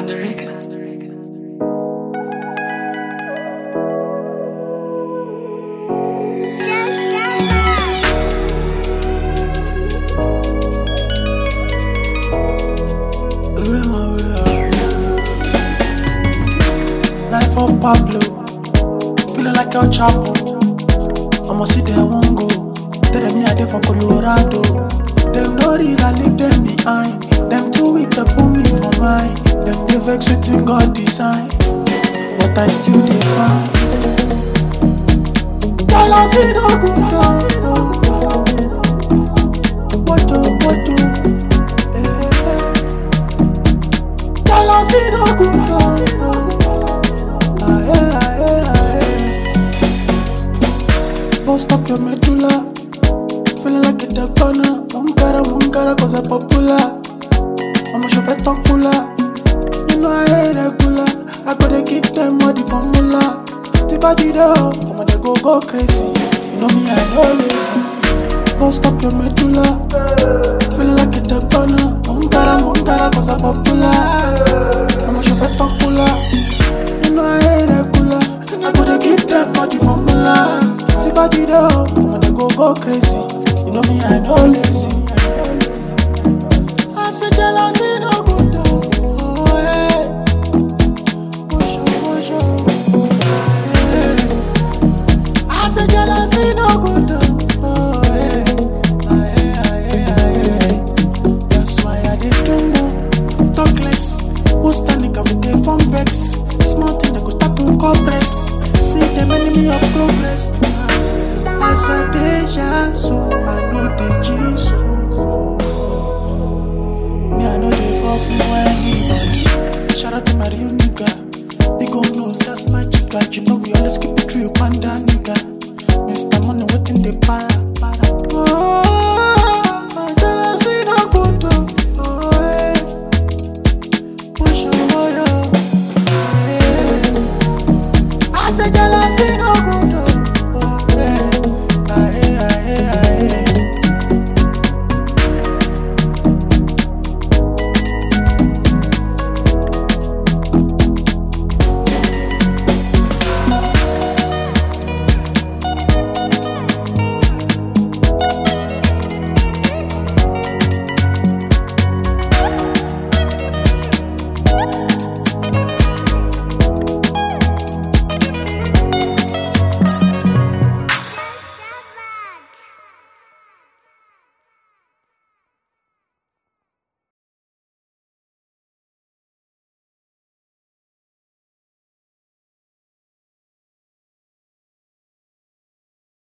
and the records. Life of Pablo, feeling like El Chapo. I'ma see there won't go. Tell them me I dey for Colorado. Them no read, I leave them behind. Them too weak, they put me for mine. Them they vex within God design, but I still dey fine. Girl, I see no good dog. What do? Girl, I see no good dog. Bust up your medulla, feeling like a dagana. Munkara, cause I'm popular. I'm a chauffeur popular. You know I ain't regular. I gotta give them all the formula. The body though, I'ma go crazy. You know me, I know lazy. Bust up your medulla, feeling like a dagana. Munkara, cause I'm popular. I'm a chauffeur popular. You know I ain't regular. I gotta give them all the formula. The body though, I'ma go crazy. You know me, I know lazy. I say jealousy no good though. Oh yeah, oh yeah. I say jealousy no good though. Oh yeah. That's why I did do more. Talk less. Most time nigga with the phone vex. Small thing they go start to compress. See them enemy of progress. As a deja so I know the Jesus. Me I know they fall for anybody.